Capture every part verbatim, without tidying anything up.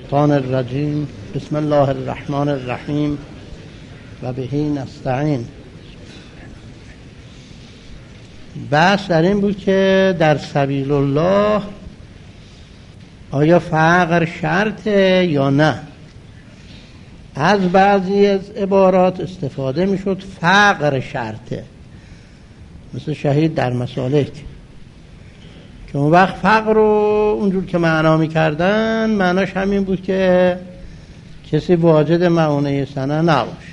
الشیطان الرجیم. بسم الله الرحمن الرحیم و بهی نستعین. بحث در این بود که در سبیل الله آیا فقر شرطه یا نه. از بعضی از عبارات استفاده میشد فقر شرطه، مثل شهید در مسالک، که اون وقت فقر رو اونجور که معنا میکردن معناش همین بود که کسی واجد معونه سنه نباشه.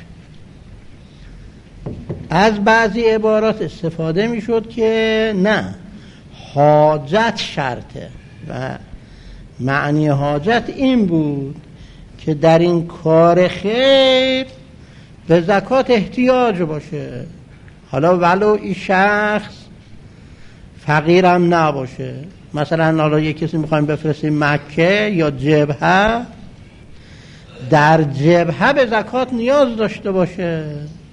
از بعضی عبارات استفاده میشد که نه، حاجت شرطه، و معنی حاجت این بود که در این کار خیر به زکات احتیاج باشه، حالا ولو این شخص فقیرم نباشه. مثلا حالا یک کسی میخوایم بفرستیم مکه یا جبهه، در جبهه به زکات نیاز داشته باشه،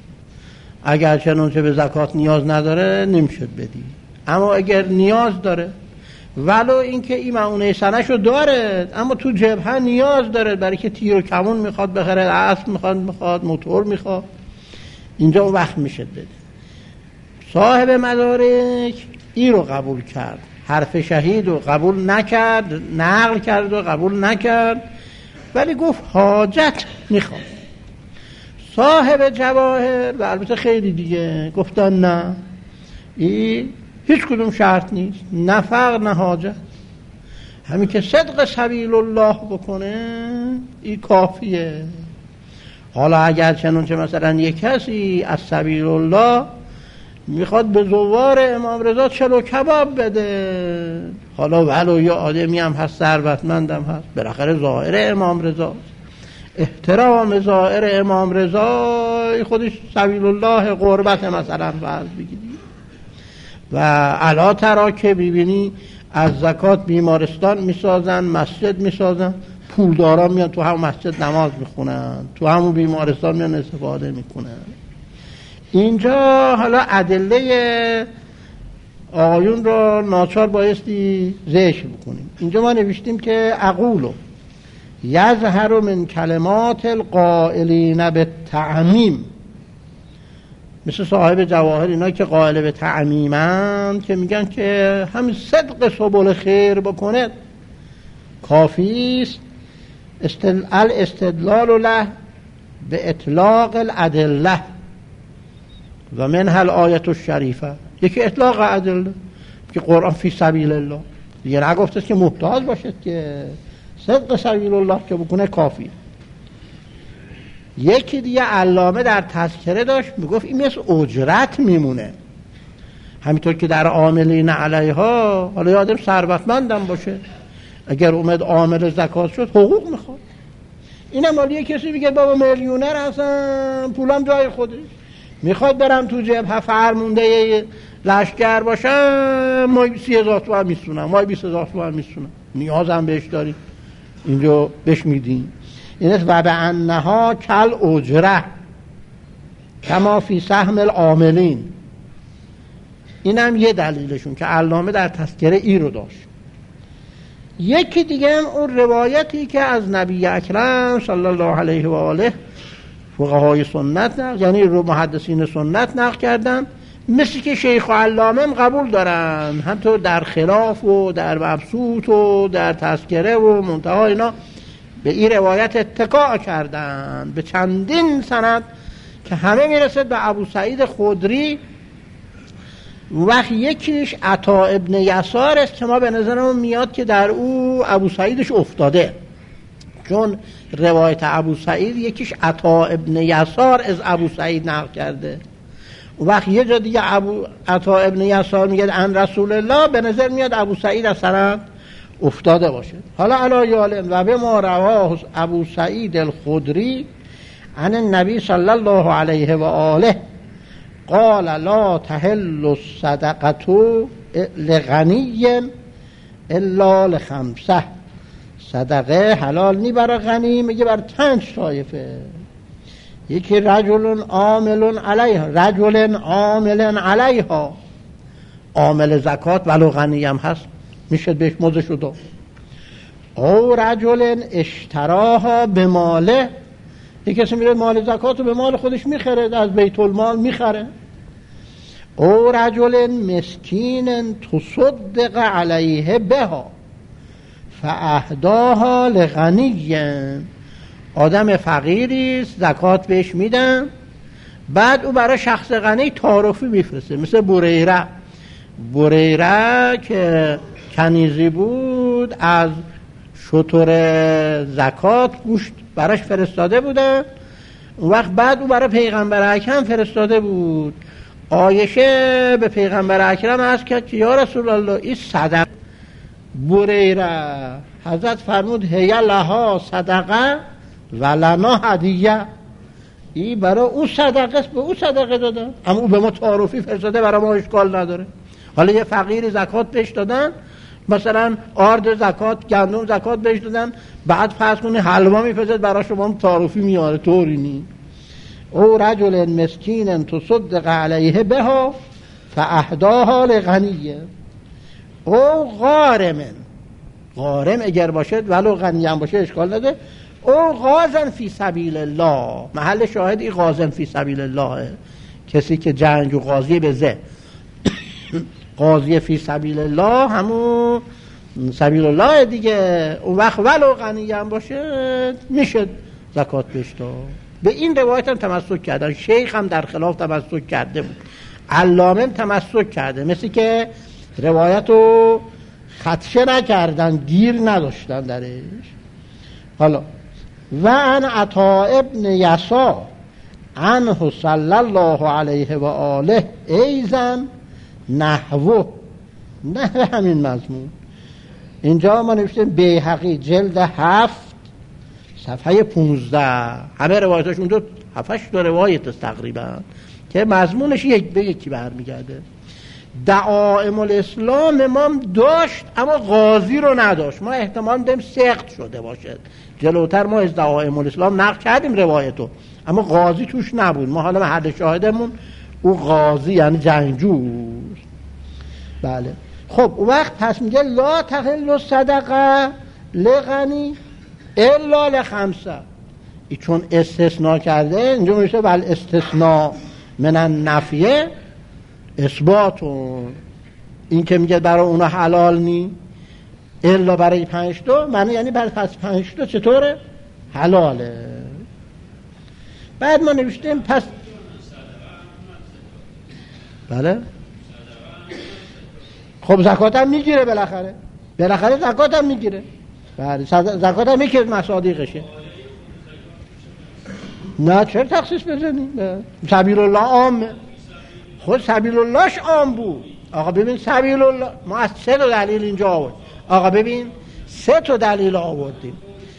اگر چنانچه به زکات نیاز نداره نمیشد بدی. اما اگر نیاز داره، ولو اینکه این معونه سنه‌شو داره اما تو جبهه نیاز داره، برای که تیر و کمون میخواد بخره، اسب میخواد میخواد موتور میخواد، اینجا اون وقت میشد بده. صاحب مدارک این رو قبول کرد، حرف شهید رو قبول نکرد، نقل کرد و قبول نکرد، ولی گفت حاجت میخواد. صاحب جواهر و البته خیلی دیگه گفتن نه، این هیچ کدوم شرط نیست، نه فقر نه حاجت، همین که صدق سبیل الله بکنه این کافیه. حالا اگر چنانچه مثلا یک کسی از سبیل الله میخواد به زوار امام رضا چلو کباب بده، حالا ولو یا آدمی هم هست ثروتمندم هست، بالاخره ظاهر امام رضا، احترام ظاهر امام رضا خودش سبیل الله قربت مثلا فرض بگیرید. و علا ترا که ببینی از زکات بیمارستان میسازن، مسجد میسازن، پولداران میان تو همون مسجد نماز میخونن، تو همون بیمارستان میان استفاده میکنن. اینجا حالا ادله آیون را ناچار بایستی ذکر بکنیم. اینجا ما نوشتیم که اقولو یظهر من کلمات القائلین بالتعمیم، مثل صاحب جواهر اینا که قائل به تعمیمن، که میگن که همین صدق سبل خیر بکنه کافی است. الاستدلال له به اطلاق الادله و منها الآیت الشریفه، یکی اطلاق ادله که قرآن فی سبیل الله، دیگه نگفته که محتاج باشد، که صدق سبیل الله که بکنه کافی. یکی دیگه علامه در تذکره داشت میگفت این مثل اجرت میمونه، همینطور که در عاملین علیها، حالا یادم ثروتمندم باشه، اگر اومد عامل زکات شد حقوق میخواد. اینم حالا کسی میگه بابا میلیونر هستم، پولم جای خودش، میخواد برم تو جبهه فرمونده لشکر باشم، مای سی هزار تومن میسونم، مای بیست هزار تومن میسونم، نیازم بهش داریم، اینجا بهش میدیم. این است و به انها کل اجره کما فی سهم العاملین. اینم یه دلیلشون که علامه در تذکره ای رو داشت. یکی دیگه هم اون روایتی که از نبی اکرم صلی الله علیه و آله فقهای سنت نقل، یعنی رو محدثین سنت نقل کردن، مثل که شیخ و علامه هم قبول دارن، همطور در خلاف و در مبسوط و در تذکره و منتها اینا به این روایت اتکا کردن به چندین سند که همه میرسد به ابو سعید خدری. وقت یکیش عطا ابن یسار است که ما به نظرمون میاد که در او ابو سعیدش افتاده، چون روایت ابو سعید یکیش عطا ابن یسار از ابو سعید نقل کرده، وقت یه جا دیگه ابو عطا ابن یسار میگه عن رسول الله، به نظر میاد ابو سعید از سند افتاده باشه. حالا علا یالن و به ما رواه ابو سعید الخدری عن النبی صلی الله علیه و آله قال لا تحل الصدقه لغنی الا لخمسه، صدقه حلال نی برای غنی میگه بر پنج طایفه. یکی رجل عامل علیها، رجل عامل علیها، عامل زکات ولو غنی هم هست میشه بهش مزدشو داد. او رجل اشتراها به ماله، یک کسی میره مال زکات رو به مال خودش میخره، از بیت المال میخره. او رجل مسکین تصدق علیه بها فاهداها لغنی، آدم فقیری است زکات بهش میدن، بعد او برای شخص غنی تعارفی میفرسته، مثل بریره. بریره که کنیزی بود، از شتر زکات گوشت براش فرستاده بودن، اون وقت بعد او برای پیغمبر اکرم فرستاده بود. عایشه به پیغمبر اکرم عرض کرد که یا رسول الله این صدقه بریره، حضرت فرمود هی لها صدقه و لنا هدیه، این برای او صدقه است، به او صدقه دادن، اما او به ما تعارفی فرستاده، برای ما اشکال نداره. حالا یه فقیر زکات بهش دادن، مثلا آرد زکات، گندم زکات بهش دادن، بعد فرض کنی حلوا میفرستد برای شما تعارفی میاره، طوری نی. او رجل مسکین تصدق علیه بها فاهداها لغنی. او غارم، غارم اگر باشد ولو غنی هم باشه اشکال نده. او غازن فی سبیل الله، محل شاهد این غازن فی سبیل الله، کسی که جنگ و غازی به زه غازی فی سبیل الله همون سبیل الله دیگه. اون وقت ولو غنی هم باشه میشه زکات بهش داد. به این روایت هم تمسک کردن، شیخ هم در خلاف تمسک کرده بود، علامه تمسک کرده، مثل که روایت رو خدشه نکردن، گیر نداشتن درش. حالا و ان عطا ابن یسار عنه صلی الله علیه و آله ایزن نحوه، نحوه همین مضمون. اینجا ما نوشتیم بیهقی جلد هفت صفحه پونزده، همه روایتاشون دو هفتش دو روایت است تقریبا که مضمونش یک به یکی برمیگرده. دعائم الاسلام امام داشت اما قاضی رو نداشت، ما احتمال میدیم سقط شده باشد، جلوتر ما از دعائم الاسلام نقل کردیم روایتو، اما قاضی توش نبود. ما حالا محل شاهدمون او قاضی یعنی جنگجو. بله خب اون وقت پس میگه لا تحل صدقه لغنی الا لخمسه، ای چون استثناء کرده اینجا میشه ول استثناء من النفیه اثباتون، این که میگه برای اونا حلال نی الا برای پنج تا، معنی یعنی برای پس پنج تا چطوره حلاله. بعد ما نوشتیم پس بله خب زکات هم میگیره، بالاخره بالاخره زکات هم میگیره، بله زکات هم یکی از مصادیقشه. نه چرا تخصیص بزنیم؟ سبیل الله عامه، خود سبیل اللهش عام بود. آقا ببین سبیل الله ما از سه تا دلیل اینجا آورد، آقا ببین سه تا دلیل آوردیم،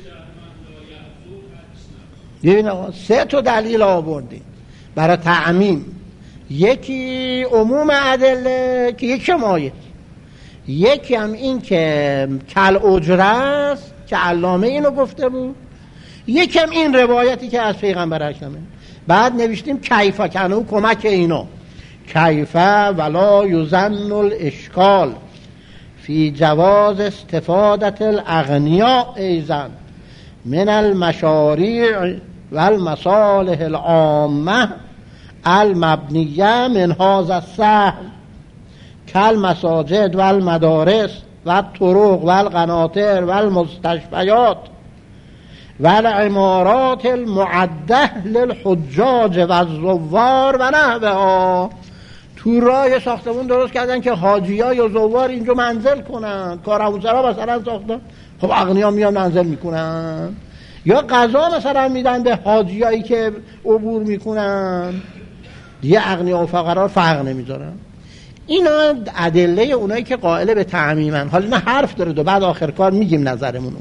ببین آقا سه تا دلیل آوردیم برای تعمیم. یکی عموم ادله که یک شمایه، یکی هم این که کل اجره است که علامه اینو گفته بود، یکی هم این روایتی که از پیغمبر اکرمه. بعد نوشتیم کیفه کنو کمک اینو کیفه ولا یظن الاشکال فی جواز استفادت الاغنیاء ایضا من المشاریع والمصالح العامه المبنیه من هذا السهم کالمساجد والمدارس والطرق والقناطر والمستشفیات والعمارات المعده للحجاج والزوار و نحوها. تو راه ساختمون درست کردن که حاجی‌ها یا زوار اینجا منزل کنن، کارآموزا مثلا ساختن، خب اغنیا میان منزل میکنن، یا غذا مثلا میدن به حاجیایی که عبور میکنن، دیگه اغنیا و فقرا فرق نمیذارن. اینا ادله اونایی که قائل به تعمیمن. حالا نه حرف داره دو بعد آخر کار میگیم نظرمونو.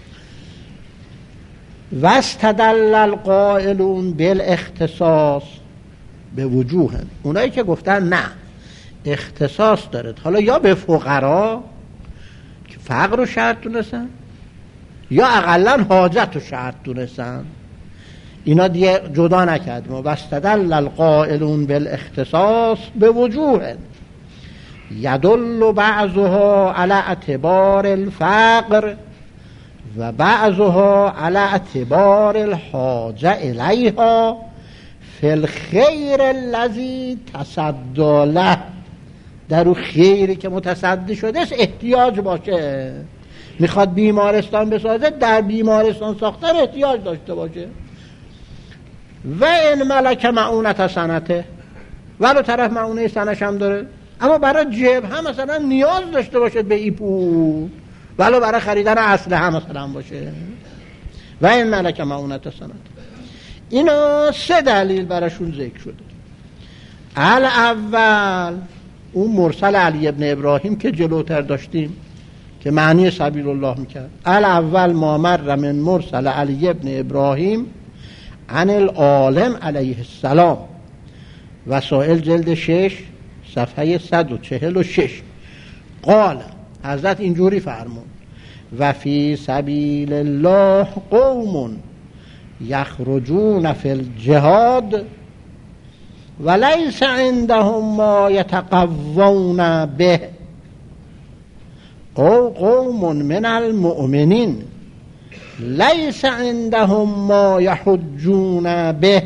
واستدل القائلون بالاختصاص به وجوه، اونایی که گفتن نه اختصاص داره، حالا یا به فقرا که فقر رو شرط دونستن یا اقلا حاجت رو شرط دونستن، اینا دیگه جدا نکردیم. واستدل القائلون بالاختصاص به وجوه یدل بعضها علی اعتبار الفقر و بعضها علی اعتبار الحاجه الیها فی الخیر الذی تصدی له، در اون خیری که متصدی شده است احتیاج باشه. میخواد بیمارستان بسازه، در بیمارستان ساختن احتیاج داشته باشه. و این ملک معونت سنته، ولو طرف معونه سنش هم داره، اما برای جبهه مثلا نیاز داشته باشه به این پول، ولو برای خریدن اسلحه مثلا باشه. و این ملک معونت سنته. اینا سه دلیل براشون ذکر شده. الاول اون مرسل علی ابن ابراهیم که جلوتر داشتیم که معنی سبیل الله میکرد. الاول ما مر من مرسل علی ابن ابراهیم عن العالم علیه السلام، وسائل جلد شش صفحه صد و چهل و شش. قال، حضرت اینجوری فرمود: و فی سبیل الله قوم یخرجون فی الجهاد ولیس عندهم ما یتقوون به، او قوم من المؤمنین لیس عندهم ما یحجون به،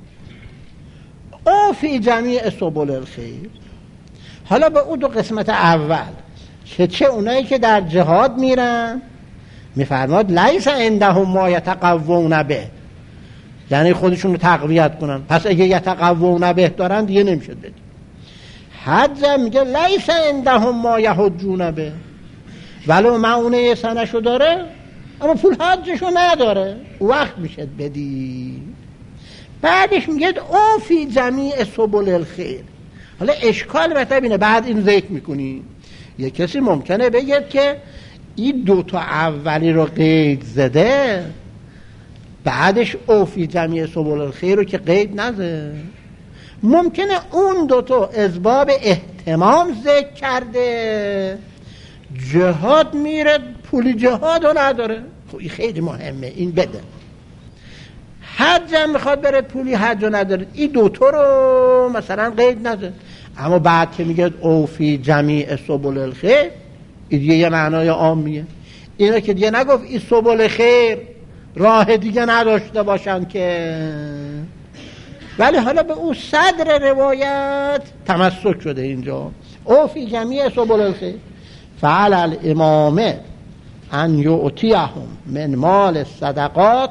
او فی جمیع سبل الخیر. حالا به اون دو قسمت اول که چه اونایی که در جهاد میرن، میفرماد لیس عندهم ما یتقوون به، یعنی خودشون رو تقویت کنن. پس اگه یتقوون به دارن دیگه نمیشه بدید. حج میگه لیس عندهم ما یحجون به، ولو معونه سنشو داره اما پول حجشو نداره، وقت میشه بدی. بعدش میگه او فی جمیع سبل الخیر. حالا اشکال مطلب اینه، بعد این ذکر میکنی یه کسی ممکنه بگه که این دوتا اولی رو قید زده، بعدش او فی جمیع سبل الخیر رو که قید نزده. ممکنه اون دوتا اسباب اهتمام ذکر کرده، جهاد میره پولی جهاد رو نداره، خب این خیلی مهمه این بده. حج هم میخواد بره پولی حج رو نداره، این دوتا رو مثلا قید نزده. اما بعد که میگه او فی جمیع سبل الخیر، این دیگه یه معنای عامیه. اینا که دیگه نگفت این سبل خیر راه دیگه نداشته باشن که، ولی حالا به اون صدر روایت تمسک شده اینجا، او فی جمیع سبل الخیر. فعل الامام ان یعطیهم من مال الصدقات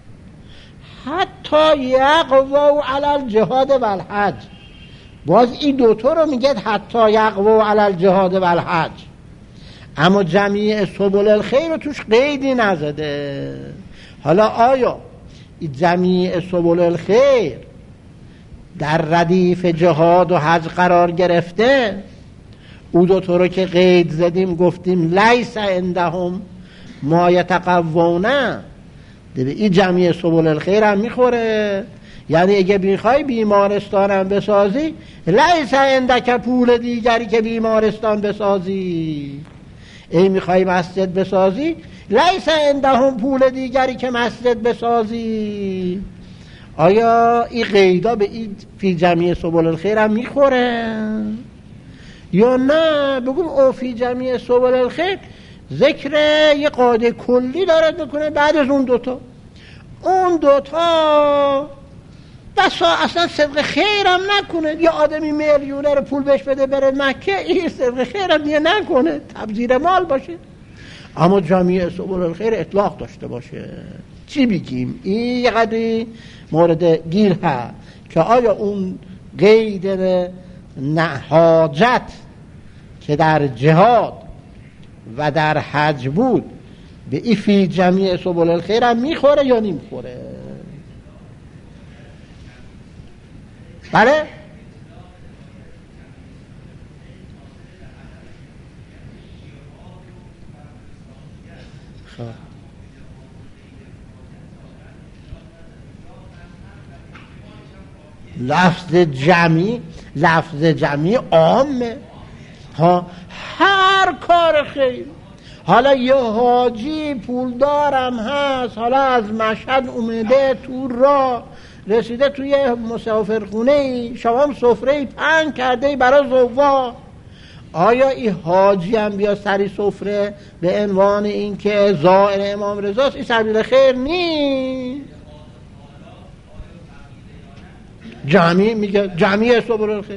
حتی یقووا علی الجهاد و الحج. باز این دوتا رو میگه حتی یقووا علی الجهاد و الحج، اما جمیع سبل الخیر رو توش قیدی نزده. حالا آیا این جمیع سبل الخیر در ردیف جهاد و حج قرار گرفته؟ او دو تا رو که قید زدیم گفتیم لیس عندهم ما یتقوون، این جمیع سبل الخیر هم میخوره. یعنی اگه میخوای بیمارستان هم بسازی، لیس عندک پول دیگری که بیمارستان بسازی. ای میخوای مسجد بسازی، لیس عندهم پول دیگری که مسجد بسازی. آیا این قیدا به این فی جمیع سبل الخیر هم میخوره یا نه؟ بگم او فی جمیع سبل الخیر ذکر یه قاعده کلی دارد میکنه بعد از اون دوتا. اون دوتا بسا اصلا صدق خیر هم نکنه، یه آدمی میلیونر پول بهش بده بره مکه، این صدق خیر هم دیگه نکنه، تبذیر مال باشه. اما جمیع سبل الخیر اطلاق داشته باشه. چی بگیم؟ این یه قدری مورد گیر هست که آیا اون قید حاجت که در جهاد و در حج بود به این فی جمیع سبل الخیر هم میخوره یا نمیخوره؟ بله؟ خب لفظ جمعی لفظ جمعی عامه ها، هر کار خیر. حالا یه حاجی پولدارم هست، حالا از مشهد اومده تو راه رسیده توی مسافرخونه، شما سفره پهن کرده برای زوار، آیا این حاجی هم بیا سری سفره به عنوان این که زائر امام رضاست این سبیل خیر نیست؟ جمعی میگه جمعی سبل الخیر.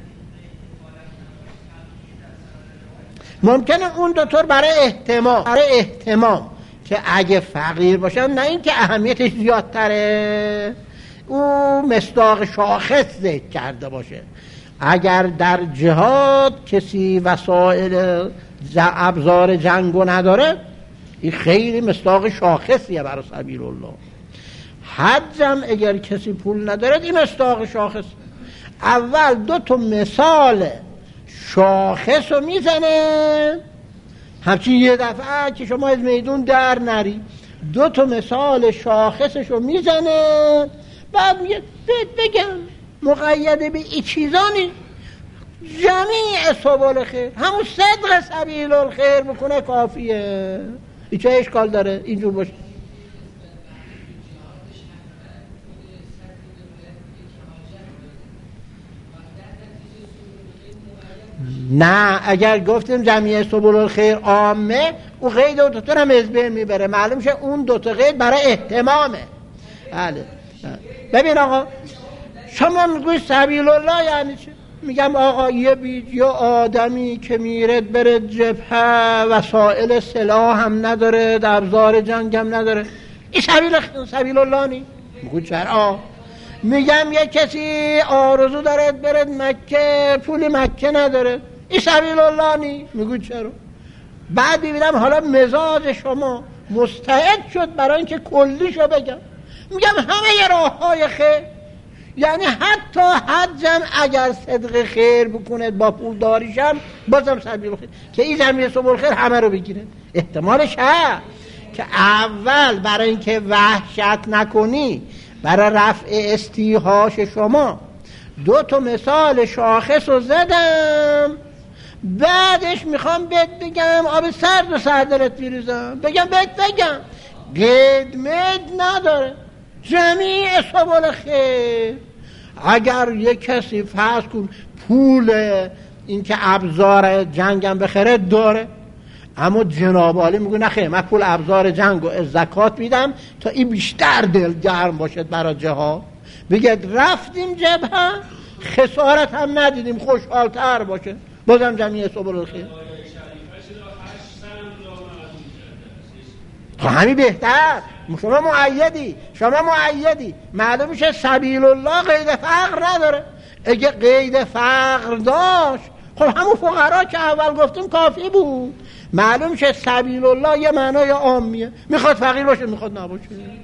ممکنه اون دوتور برای احتمام برای احتمام که اگه فقیر باشن، نه این که اهمیتش زیادتره، او مصداق شاخص ذکر کرده باشه. اگر در جهاد کسی وسایل ابزار جنگو نداره، این خیلی مصداق شاخصیه برای سبیل الله. حجم اگر کسی پول نداره، این مصداق شاخص. اول دو تا مثال شاخص رو میزنه، همچین یه دفعه که شما از میدون در نری، دو تا مثال شاخصش رو میزنه، بعد میگه بگم مقید به این چیزانی جمیع سبل خیر، همون صدق سبیل الخیر بکنه کافیه. این چه اشکال داره اینجور باشه؟ نه، اگر گفتیم جمیع سبل الخیر عامه، او قید دو تا هم از بین میبره، معلوم شه اون دو تا قید برای اهتمامه. بله ببین آقا، شما میگوی سبیل الله یعنی چه؟ میگم آقا یه بیج یا آدمی که میرد بره جبهه، وسایل سلاح هم نداره، ابزار جنگ هم نداره، این سبیل سبیل الله نی؟ میگوی چرا؟ میگم یه کسی آرزو داره بره مکه، پول مکه نداره، این سبیل الله نی؟ میگوی چرا؟ بعد ببینم حالا مزاج شما مستعد شد برای اینکه کلیشو بگم، میگم همه راه های خیر، یعنی حتی حجم اگر صدق خیر بکنه با پول داریشم بازم سبیل خیر، که این جمعیه سبل خیر همه رو بگیره. احتمالش هست که اول برای اینکه وحشت نکنی، برای رفع استیحاش شما دو تا مثال شاخص رو زدم، بعدش میخوام بهت بگم آب سرد و سردلت بیریزم، بگم بهت بگم قید مید نداره، جمیع سبل خیر. اگر یک کسی فرض کن پول این که ابزار جنگم بخره داره، اما جناب عالی میگه نه خیر، من پول ابزار جنگ و زکات میدم تا این بیشتر دلگرم باشد برای جهاد، بگه رفتیم جبهه خسارت هم ندیدیم، خوشحالتر باشه، بازم جمیع سبل الخیر. همین بهتر. شما معیدی شما معیدی معلوم میشه سبیل الله قید فقر نداره. اگه قید فقر داشت، خب همون فقرا که اول گفتیم کافی بود. معلوم میشه سبیل الله یه معنای عامیه، میخواد فقیر باشه میخواد نباشه.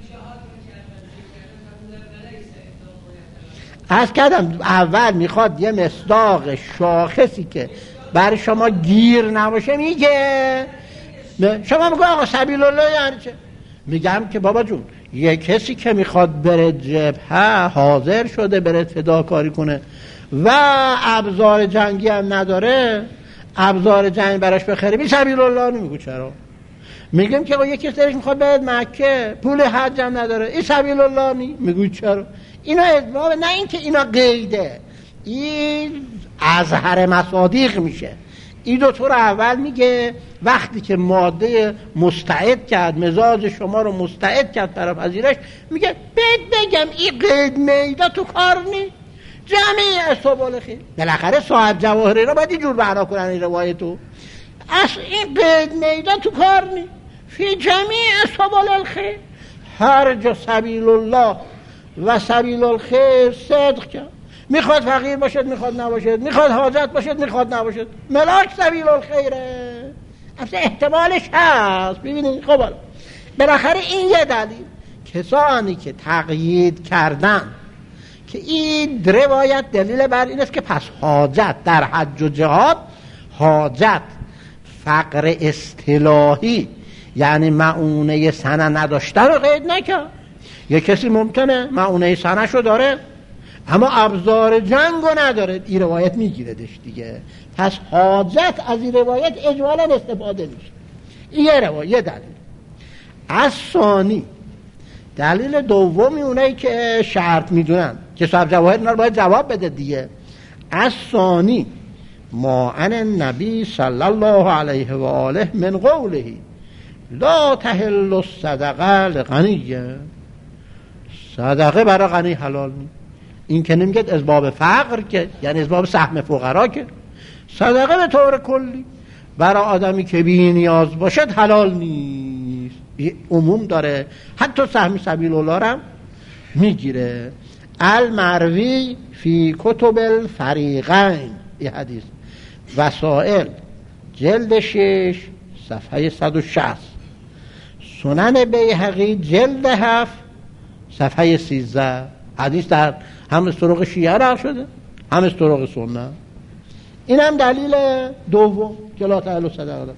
از کردم اول میخواد یه مصداق شاخصی که برای شما گیر نباشه میگه. شما میگه آقا سبیل الله یعنی چه؟ میگم که بابا جون، یه کسی که میخواد بره جبهه، حاضر شده بره فداکاری کنه و ابزار جنگی هم نداره، ابزار جنگ براش بخره، بی سبیل الله نمیگو چرا؟ میگم که یه کسی درش میخواد بره مکه، پول حج هم نداره، این سبیل الله نی؟ میگو چرا؟ اینا ادبابه، نه اینکه اینا قیده، این اظهر مصادیق میشه. این دو طور اول میگه وقتی که ماده مستعد کرد، مزاج شما رو مستعد کرد برای پذیرش، میگه بهت بگم این قید میده تو کار نی، جمعی سبل خیر. بالاخره صاحب جواهری رو باید اینجور بحنا کنن این روایتو، اصلا این قید میده تو کار نی، فی جمعی سبل الخیر. هر جا سبیل الله و سبیل الخیر صدق کرد، میخواد فقیر باشد میخواد نباشد، میخواد حاجت باشد میخواد نباشد، ملاک سبیل الخیره. اصلا احتمالش هست. ببینید خب بالاخره این یه دلیل. کسانی که تقیید کردن که این روایت دلیل بر این است که پس حاجت در حج و جهاد، حاجت فقر اصطلاحی یعنی معونه سنه نداشتن رو قید نکرد. یه کسی ممکنه معونه سنه شو داره اما ابزار جنگو نداره، این روایت میگیردش دیگه. پس حاجت از این روایت اجمالا استفاده میشه. این یه روایت، یه دلیل. از ثانی دلیل دومی اونایی که شرط میدونن که صاحب جواهر اینا رو باید جواب بده دیگه. از ثانی ما عن النبی صلی الله علیه و آله من قوله لا تحل الصدقه لغنی، صدقه برای غنی حلال نیست. این که نمیگه از باب فقر که یعنی از باب سهم فقرا، که صدقه به طور کلی برای آدمی که بی نیاز باشد حلال نیست، عموم داره، حتی سهم سبیل الله هم میگیره. المروی فی کتب الفریقین، این حدیث وسائل جلد شش صفحه صد و شصت، سنن بیهقی جلد هفت صفحه سیزده. حدیث در هم از طرق شیعه نقل شده هم از طرق سنت. این هم دلیل دوم که لا تحل الصدقه.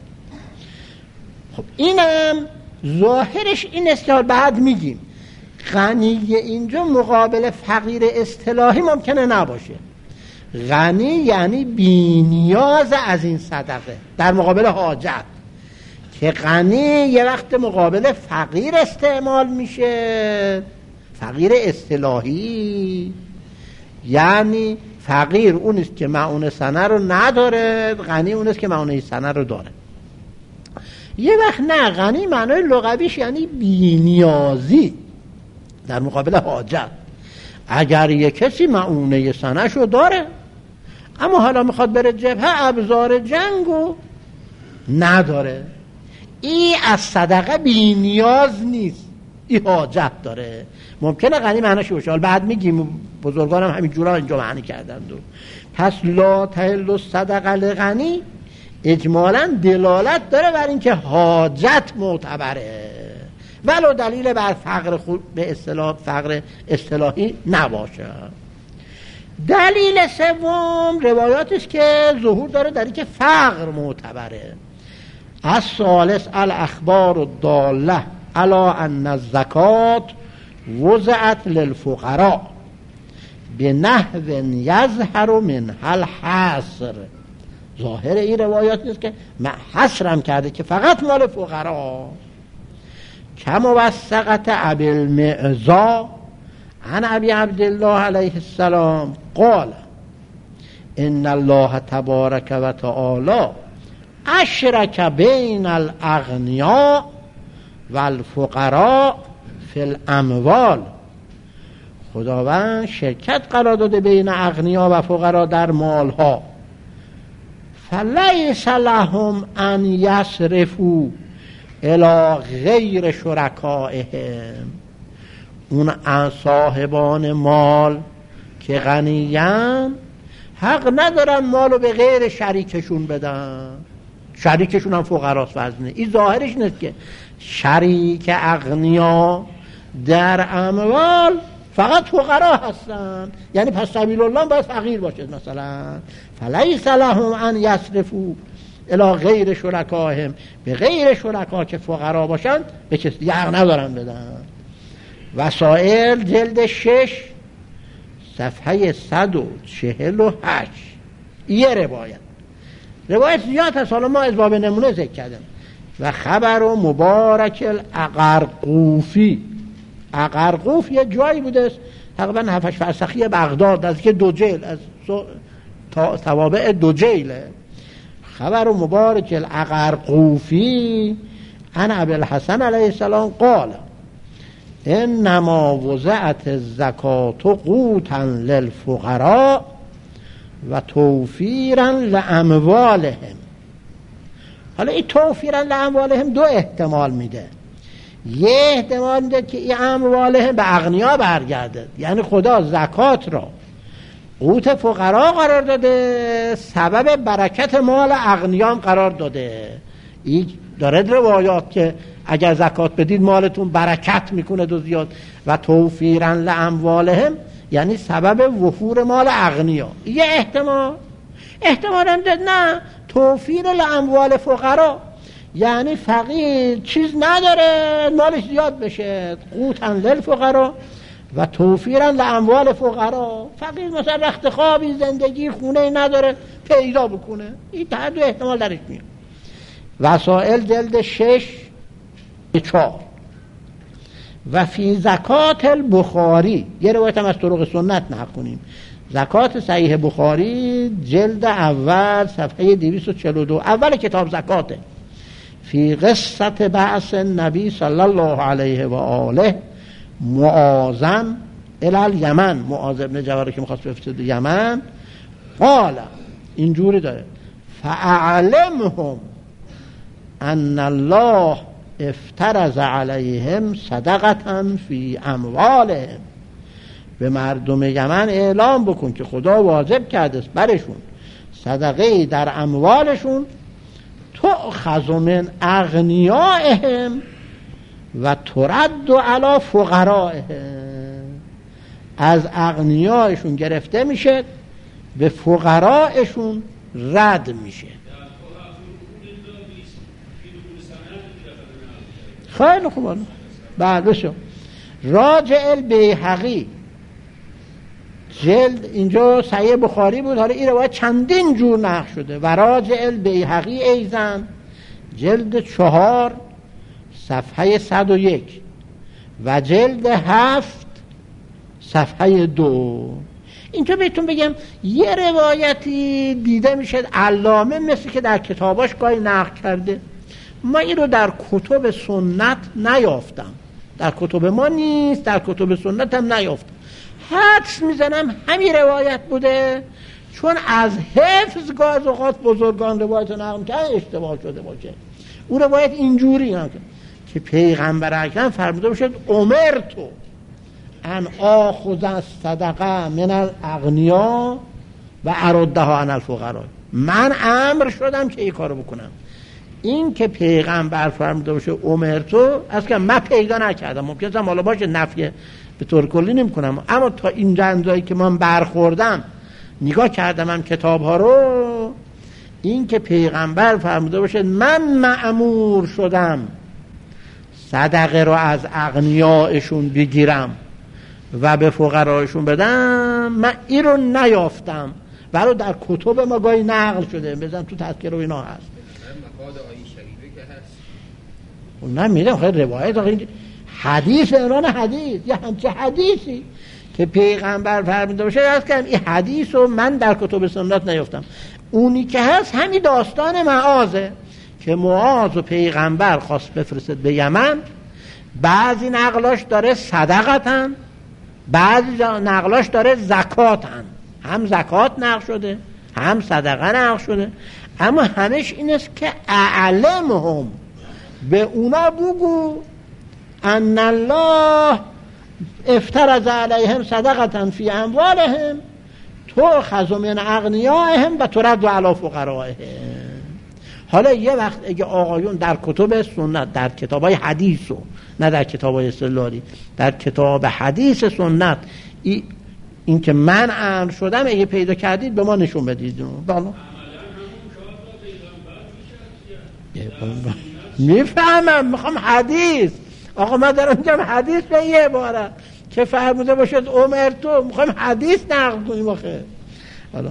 خب اینم ظاهرش این است که بعد میگیم غنی اینجا مقابل فقیر اصطلاحی ممکنه نباشه. غنی یعنی بی نیاز از این صدقه در مقابل حاجت، که غنی یه وقت مقابل فقیر استعمال میشه. فقیر اصطلاحی یعنی فقیر اون است که معونه سنه رو نداره، غنی اون است که معونه سنه رو داره. یه وقت نه، غنی معنای لغویش یعنی بی نیازی در مقابل حاجت. اگر یه کسی معونه سنه شو داره اما حالا میخواد بره جبهه ابزار جنگو نداره، این از صدقه بی نیاز نیست، این حاجت داره. ممکنه غنی معناش باشه، حالا بعد میگیم بزرگان هم همین جورا اینجا معنی کردند. پس لا تحل الصدقه لغنی اجمالاً دلالت داره بر اینکه حاجت معتبره، ولو دلیل بر فقر خود به اصطلاح فقر اصطلاحی نباشه. دلیل سوم روایاتی است که ظهور داره در اینکه فقر معتبره. الثالث الاخبار الداله علی ان الزکات وضعت للفقراء بنحو یظهر منها الحصر. ظاهر این روایات نیست که حصرم کرده که فقط مال فقرا. کموثقت ابی المعزا عن ابی عبدالله علیه السلام قال ان الله تبارک و تعالی اشرک بین الاغنیاء والفقراء فی الاموال. خداوند شرکت قرار داده بین اغنیا و فقرا در مالها. فلیس لهم ان یصرفوا الی غیر شرکائهم. اون صاحبان مال که غنیان حق ندارن مالو به غیر شریکشون بدن، شریکشون هم فقراست وزنه. این ظاهرش نیست که شریک اغنیا در اموال فقط فقرا هستن، یعنی پس سبیل الله باید فقیر باشد مثلا. فلیس لهم ان یصرفوا الی غیر شرکائهم، به غیر شرکا که فقرا باشن به کسی حق ندارن بدن. وسائل جلد شش صفحه صد و چهل و هشت. یه روایت روایت زیاد هست، حالا ما از باب نمونه ذکر کردم. و خبر و مبارک الاقرقوفی. اقرقوف یه جایی بوده تقریبا هفتش فرسخی بغداد، از که دو جیل از توابع دو جیله. خبر و مبارک الاقرقوفی عن ابی الحسن علیه السلام قال انما وضعت الزکات قوتا للفقراء و توفیرا لاموالهم. حالا این توفیرا لاموالهم دو احتمال میده. یه احتمال میده که این اموالهم به اغنیا برگرده، یعنی خدا زکات را قوت فقرا قرار داده، سبب برکت مال اغنیام قرار داده. این دارد روایات که اگر زکات بدید مالتون برکت میکنه دو زیاد. و توفیرا لاموالهم یعنی سبب وفور مال اغنیا. یه احتمال. احتمال هم داد نه، توفیر لاموال فقرا یعنی فقیر چیز نداره مالش زیاد بشه، قوتن للفقرا و توفیرا لاموال فقرا. فقیر مثلا رخت خوابی زندگی خونه نداره پیدا بکنه. این تا دو احتمال درش میاد. وسائل جلد شش چهار. و فی زکات البخاری، یه روایت هم از طرق سنت نقل کنیم. زکات صحیح بخاری جلد اول صفحه دویست و چهل و دو، اول کتاب زکاته. فی قصة بعث النبی صلی الله علیه و آله معاذ الی الیمن، معاذ ابن جبل که میخواست بفرسته یمن، قال اینجوری داره فاعلمهم ان الله افترض علیهم صدقة فی اموالهم، به مردم یمن اعلام بکن که خدا واجب کرده است برشون صدقه در اموالشون، تؤخذ من اغنیائهم و ترد علی فقرائهم، از اغنیایشون گرفته میشه به فقرائشون رد میشه. خیلی خوب. بله بسیار. راجع البیهقی جلد، اینجا صحیح بخاری بود، حالا این روایت چندین جور نقل شده. و راجع البیهقی ایزن جلد چهار صفحه صد و یک و جلد هفت صفحه دو. اینجا بهتون بگم یه روایتی دیده میشه علامه مثل که در کتاباش گاهی نقل کرده، ما این رو در کتب سنت نیافتم، در کتب ما نیست، در کتب سنت هم نیافتم. حدس میزنم همین روایت بوده، چون از حفظ گاه از اوقات بزرگان روایت رو نقل کردن اشتباه شده باشه. اون روایت اینجوری هم که پیغمبر اکرم فرموده باشد امرتو ان آخذ الصدقه من الاغنیا و اردها عن الفقراء، من امر شدم که این کارو بکنم. این که پیغمبر فرموده باشه امرتو، از که من پیدا نکردم، ممکنه حالا باشه نفی به طور کلی نمی کنم، اما تا این جندایی که من برخوردم نگاه کردم هم کتاب ها رو، این که پیغمبر فرموده باشه من مأمور شدم صدقه رو از اغنیایشون بگیرم و به فقرایشون بدم، من این رو نیافتم، ولی در کتب ما گاهی نقل شده، بزن تو تذکره و اینا هست. مقاد آیه شریفه که هست نه میدم خیلی روایت آخه حدیث ایران حدیث یا همچه حدیثی که پیغمبر فرموده باشه از که این حدیث رو من در کتب سنت نیافتم. اونی که هست همین داستان معاذه که معاذ و پیغمبر خواست بفرستد به یمن، بعضی نقلاش داره صدقتن، بعضی نقلاش داره زکاتن، هم زکات نقل شده هم صدقه نقل شده، اما همش این است که اعلمهم، به اونا بگو ان الله افترض علیهم صدقة فی اموالهم تؤخذ من اغنیائهم و ترد علی فقرائهم. حالا یه وقت اگه آقایون در کتب سنت، در کتابای حدیث و نه در کتابای استدلالی، در کتاب حدیث سنت ای این که من امر شدم اگه پیدا کردید به ما نشون بدید. بالا میفهمم، میخوام حدیث، آقا من دارم میگم حدیث به یه عبارت که فرموده باشد امرتو، میخوام حدیث نقل کنیم آخه. حالا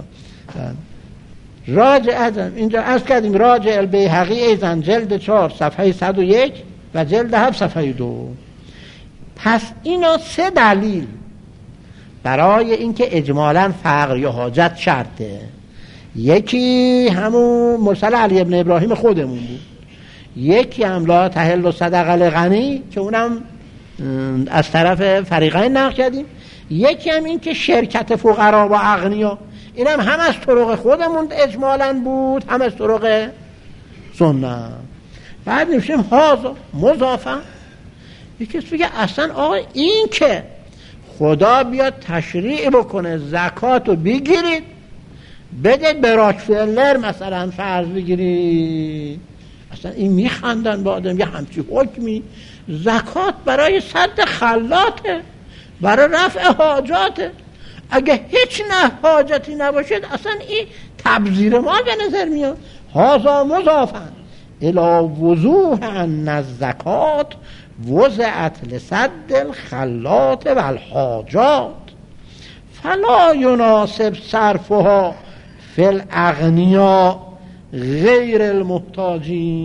راجع ازم اینجا از کردیم راجع البیهقی ایزن جلد چهار صفحه صد و یک و جلد هفت صفحه دو. پس اینا سه دلیل برای اینکه اجمالاً فقر یا حاجت شرطه. یکی همون مرسل علی ابن ابراهیم خودمون بود، یکی هم لا تحل صدقه لغنی که اونم از طرف فریقین نقل کردیم، یکی هم این که شرکت فقرا و اغنیا، اینم هم از طرق خودمون اجمالاً بود هم از طرق سنت. بعد نمیشیم هازا مضافا، یکی بگه اصلا آقا این که خدا بیاد تشریع بکنه زکات رو بگیرید بده به راکفلر مثلا فرض بگیرید، اصلا این میخندن با آدم یه همچی حکمی. زکات برای سد خلاته، برای رفع حاجاته، اگه هیچ نه حاجتی نباشد اصلا این تبذیر ما به نظر میاد. هازا مضافن الی وضوح ان الزکات وضعت لسد الخلات و الحاجات فلا یناسب صرفها فی الاغنیا غیر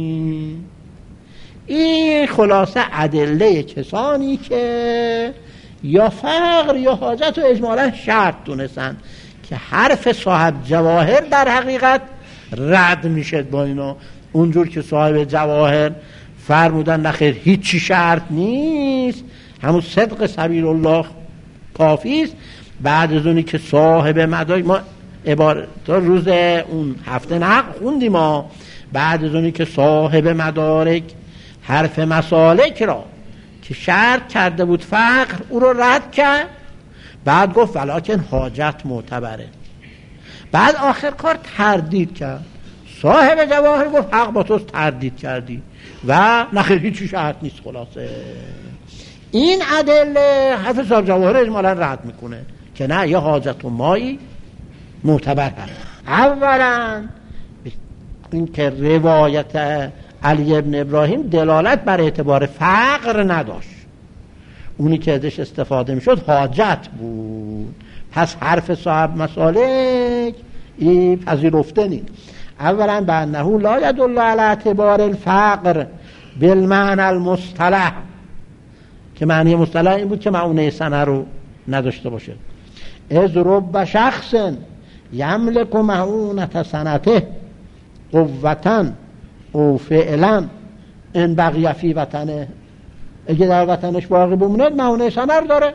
المحتاجین. این خلاصه ادله کسانی که یا فقر یا حاجت و اجمالا شرط دونستن که حرف صاحب جواهر در حقیقت رد میشه با اینا. اونجور که صاحب جواهر فرمودن نخیر هیچی شرط نیست، همون صدق سبیل الله کافی است. بعد از اونی که صاحب مدارک، ما عبارت روز اون هفته نقل خوندیم، ما بعد از اونی که صاحب مدارک حرف مسالک را که شرط کرده بود فقر او رو رد کرد، بعد گفت ولکن حاجت معتبره. بعد آخر کار تردید کرد، صاحب جواهر گفت حق با توست، تردید کردی و نخیر هیچی شرط نیست. خلاصه این ادله حرف صاحب جواهر اجمالا رد میکنه که نه، یه حاجت و مایی معتبر هست. اولا این که روایت علی ابن ابراهیم دلالت بر اعتبار فقر نداشت، اونی که ازش استفاده میشد حاجت بود، پس حرف صاحب مسالک این پذیرفته نیست. اولا بانه لا يدل على اعتبار الفقر بالمعنى المصطلح، که معنی مصطلح این بود که معونه سنه رو نداشته باشه. از رب شخص یملک معونت سنته قوتا او فعلا ان بقی فی وطنه، اگه در وطنش باقی بمونه معونه سنه رو داره،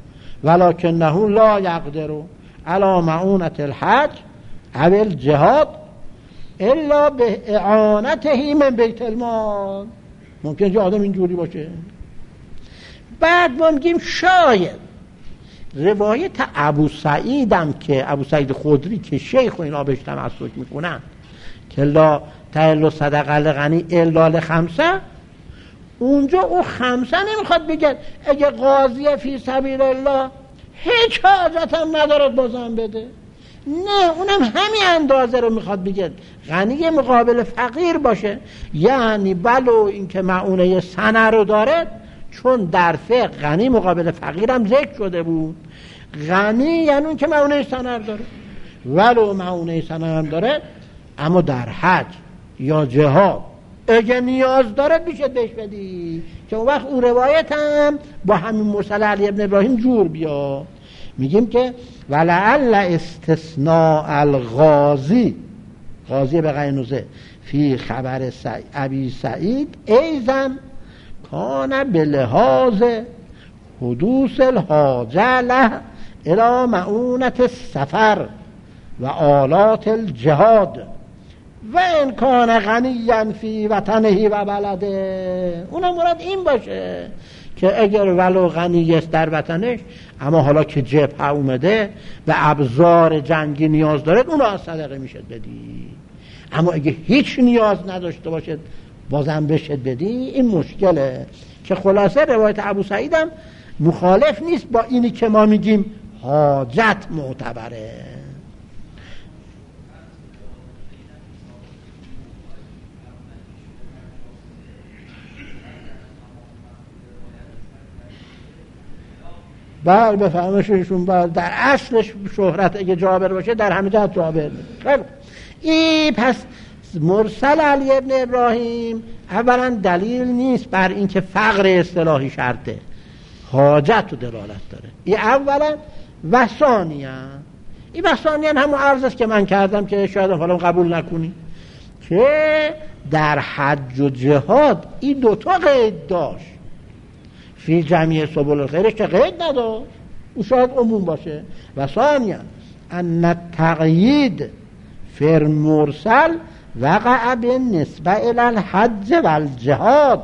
ولکنه لا یقدر علی معونت الحج او الجهاد الا به اعانته من بیت المال. ممکن که آدم اینجوری باشه. بعد ما میگیم شاید روایت ابو سعیدم که ابو سعید خدری که شیخ و اینا بهش تمسک میکنن که لا تحل صدقه لغنی الا لخمسه، اونجا او خمسه نمیخواد بگه اگه قاضی فی سبیل الله هیچ حاجت هم ندارد بازم بده، نه، اونم همین اندازه رو میخواد بگه، غنی مقابل فقیر باشه. یعنی بلو اینکه معونه سنه رو داره، چون در فقه غنی مقابل فقیرم ذکر شده بود، غنی یعنی اون که معونه سنه داره، ولو معونه سنه هم داره، اما در حج یا جهاد اگه نیاز داره میشه بهش بدی، که اون وقت اون روایت هم با همین مرسل علی ابن ابراهیم جور بیا. میگیم که ولعل استثناء الغازی، غازی به غینوزه فی خبر سعی ابی سعید ایزن کان به لحاظ حدوث الحاجه له الى معونت السفر و آلات الجهاد و ان کان غنیا فی وطنه و بلده. اونم مراد این باشه که اگر ولو غنی است در وطنش، اما حالا که جبهه اومده و ابزار جنگی نیاز داره، اون رو از صدقه میشد بدی. اما اگه هیچ نیاز نداشته باشد بازم بشد بدی، این مشکله. که خلاصه روایت ابو سعید هم مخالف نیست با اینی که ما میگیم حاجت معتبره. بله بفهمشون، بله در اصلش شهرت اگه جابر باشه در همه جهت جابر. این پس مرسل علی ابن ابراهیم اولا دلیل نیست بر اینکه فقر اصطلاحی شرطه، حاجت و دلالت داره. این اولا. و ثانیا این و ثانیا همون عرض است که من کردم که شاید حالا قبول نکنی، که در حج و جهاد این دوتا قید داشت. فی جمعی سبل الخیرش که قید نداشت، او شاید عموم باشه. و ثانیا ان التقیید فی مرسل وقع بالنسبه الی الحج و الجهاد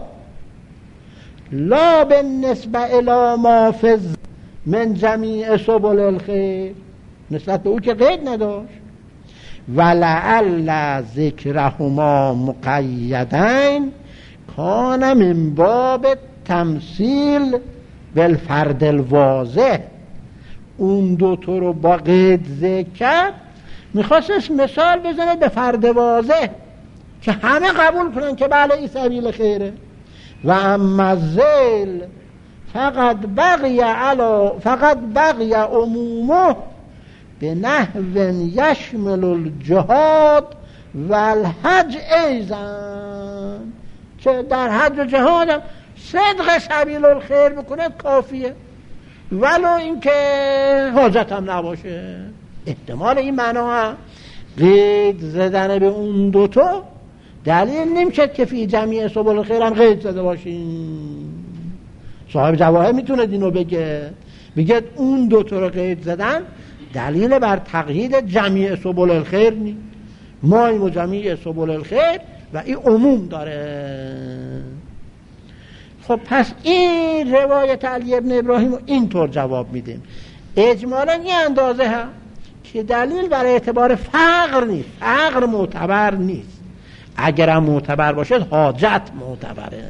لا بالنسبه الی ما فی من جمیع سبل الخیر، نسبت به او که قید نداشت. ولعل ذکرهما مقیدین کان من باب تمثیل بالفرد الواضح. اون دو تا رو با قید ذکر کرد، میخواست مثال بزنه به فرد واضح که همه قبول کنن که بله این سبیل خیره. و اما ذیل فقط بقی علا فقط بقی عمومه به نحو یشمل الجهاد و الحج ایزن، که در حج و جهاد هم صدق سبیل الخیر بکنه کافیه. ولو اینکه حاجت هم نباشه. احتمال این معنا هم قید زدن به اون دوتا دلیل نمیشد که فی جمیع سبل الخیر هم قید زده باشین. صاحب جواهر میتونه اینو بگه، بگه اون دوتا رو قید زدن دلیل بر تقیید جمیع سبل الخیر نی، ما این جمیع سبل الخیر و این عموم داره. خب پس این روایت علی ابن ابراهیم رو اینطور جواب میدیم. اجمالا این اندازه هم که دلیل برای اعتبار فقر نیست، فقر معتبر نیست. اگرم معتبر باشه حاجت معتبره.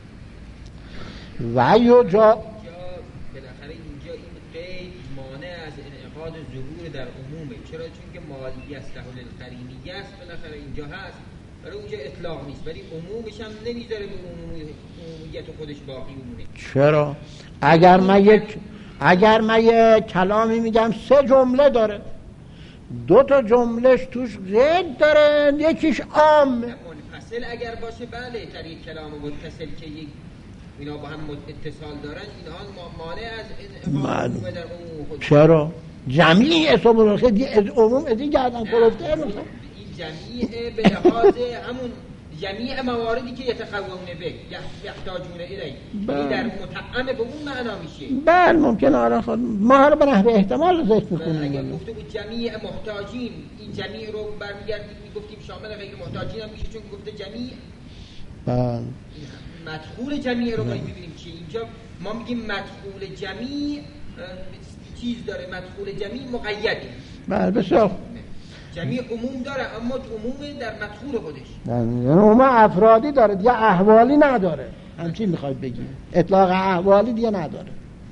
و یا جا بالاخره اینجا این قید مانع از انعقاد ظهور در عمومه. چرا؟ چون که مالی است له القرینیه است، بالاخره اینجا هست، برای اونجا اطلاق نیست، ولی عمومش هم نمیذاره به عمومیت خودش باقی بمونه. چرا؟ اگر من یک اگر من یک کلامی میگم سه جمله داره، دو تا جملهش توش قید داره، یکیش عام منفصل اگر باشه بله، در یک کلام متصل که یک اینا با هم اتصال دارن، اینها مانع از انعقاد در عموم خود. چرا؟ جمیع سبل الخیر دی عموم ادی گردن کلفته این جمیع به لحاظ همون جمیع مواردی که یتقوون به یحتاجون الیه، یعنی در متعم به اون معنا میشه. بله ممکنه. آره خود ما حالا به نحو احتمال ذکر می‌کنیم. اگر گفته بود جمیع محتاجین، این جمیع رو برمیگردیم میگفتیم شامل غیر محتاجین هم میشه، چون گفته جمیع. بله مدخول جمیع رو باید ببینیم چیه. اینجا ما میگیم مدخول جمیع چیز داره، مدخول جمیع مقیده. بله بسیار. جمیع عموم داره اما عموم در مدخول خودش. یعنی عموم افرادی داره دیگه احوالی نداره. همچین میخواید بگیم اطلاق احوالی دیگه نداره.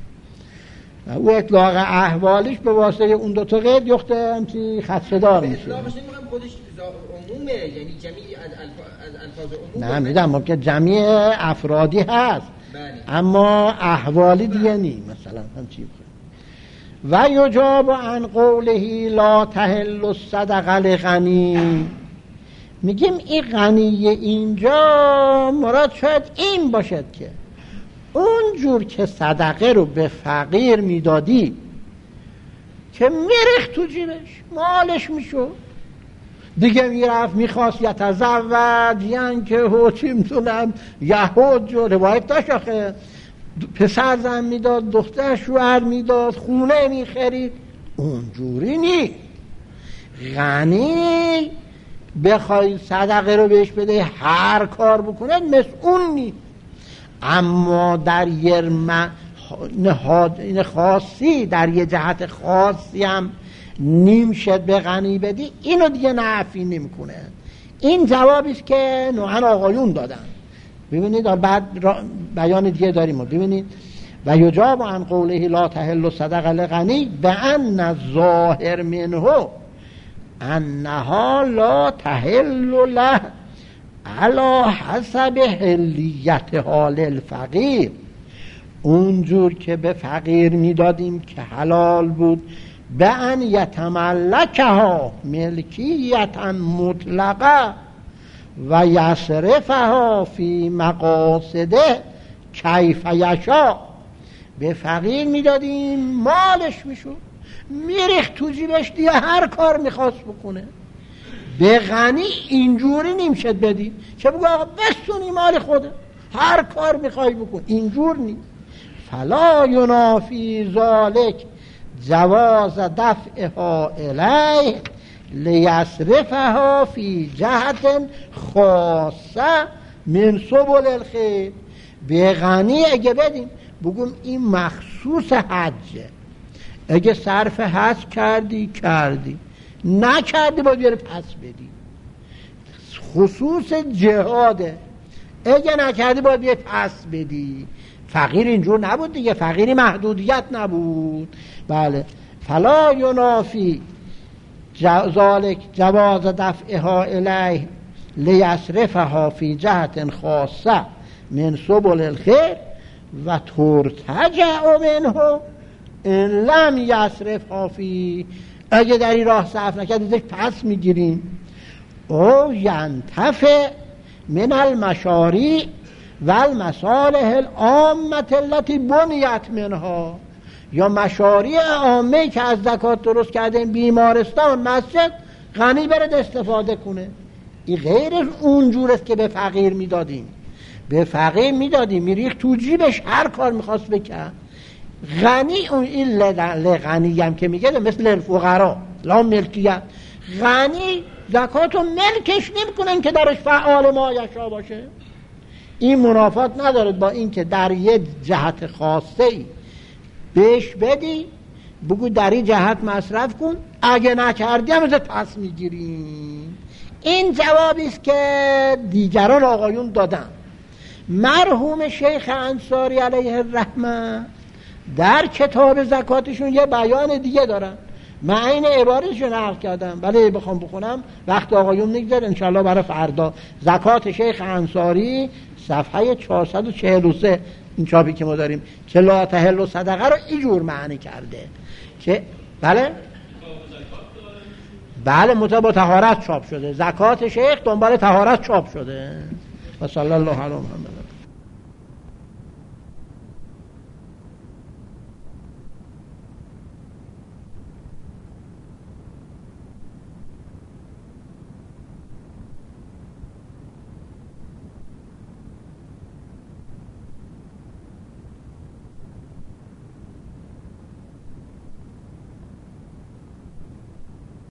او اطلاق احوالیش به واسطه اون دو تا قید یخته همچی خدشه‌دار میشه. اطلاقش نمیگم خودش عمومه، یعنی جمیع از الفاظ عموم. نه میدم که جمیع افرادی هست بله. اما احوالی دیگه نی. مثلا همچی و یجاب عن قوله لا تحل الصدقه لغنی. میگیم این غنی اینجا مراد شاید این باشد که اون جور که صدقه رو به فقیر میدادی که میرخت تو جیبش مالش میشو دیگه، میرفت میخواست یتزوج یعنی که هو چی میتونم یهود جو روایت داشت آخه پسر زن میداد، دختر شوهر میداد، خونه میخرید. اونجوری نی. غنی بخوای صدقه رو بهش بده هر کار بکنه مسئول نی. اما در یه نهاد خاصی، در یه جهت خاصی هم نیم شد به غنی بدی، اینو دیگه نفی نمی کنه. این جوابیست که نوعا آقایون دادن. ببینید بعد بیان دیگه داریم. ببینید و یجاب عن قوله لا تحل صدقه لغنی بان الظاهر منه انها لا تحل له علی حسب حلیت حال الفقیر. اونجور که به فقیر میدادیم که حلال بود به ان یتملکها ملکیتا مطلقه و یصرفها فی مقاصده کیف یشاء. به فقیر میدادیم مالش میشد میریخت تو جیبش دیگه هر کار میخواست بکنه. به غنی اینجوری نمیشد بدی که بگو آقا بستونی مال خوده هر کار میخوای بکن، اینجور نی. فلا ینافی ذالک جواز دفعها الیه لیصرفها فی جهت خاصه من سبل الخیر. به غنی اگه بدیم بگم این مخصوص حجه، اگه صرف حج کردی کردی، نکردی باید بیاره پس بدی. خصوص جهاده، اگه نکردی باید بیاره پس بدی. فقیر اینجور نبود دیگه، فقیری محدودیت نبود. بله فلا ینافی ذالک جواز دفعها الیه لیصرفها فی جهت خاصه من سبل الخیر و ترتجع منه ان لم یصرفها فی. اگه در این راه صرف نکردی پس میگیریم. او ینتفع من المشاریع و المصالح العامه التي بنیت منها. یا مشاریع عامه که از زکات درست کرده، بیمارستان، مسجد، غنی برد استفاده کنه. این غیر اونجور است که به فقیر میدادیم. به فقیر میدادیم میریخ تو جیبش هر کار میخواست بکن. غنی اون این لغنی هم که میگه مثل الفقرا لا ملکیت، غنی زکاتو ملکش نمیکنن که درش فعال ما یشا باشه. این منافات نداره با این که در یه جهت خاصه ای بهش بدی، بگو در این جهت مصرف کن، اگه نکردی هم ازت پس میگیریم. این جوابی است که دیگران آقایون دادن. مرحوم شیخ انصاری علیه الرحمه در کتاب زکاتشون یه بیان دیگه دارن، من این عبارتشو نقل کردم ولی بخوام بخونم وقت آقایون نگذار، انشالله برای فردا. زکات شیخ انصاری صفحه چهارصد و چهل و سه این چاپی که ما داریم که لا تحل صدقه رو اینجور معنی کرده که بله بله مطابق طهارت چاپ شده. زکات شیخ دنبال طهارت چاپ شده. و صلی الله علیه و محمد.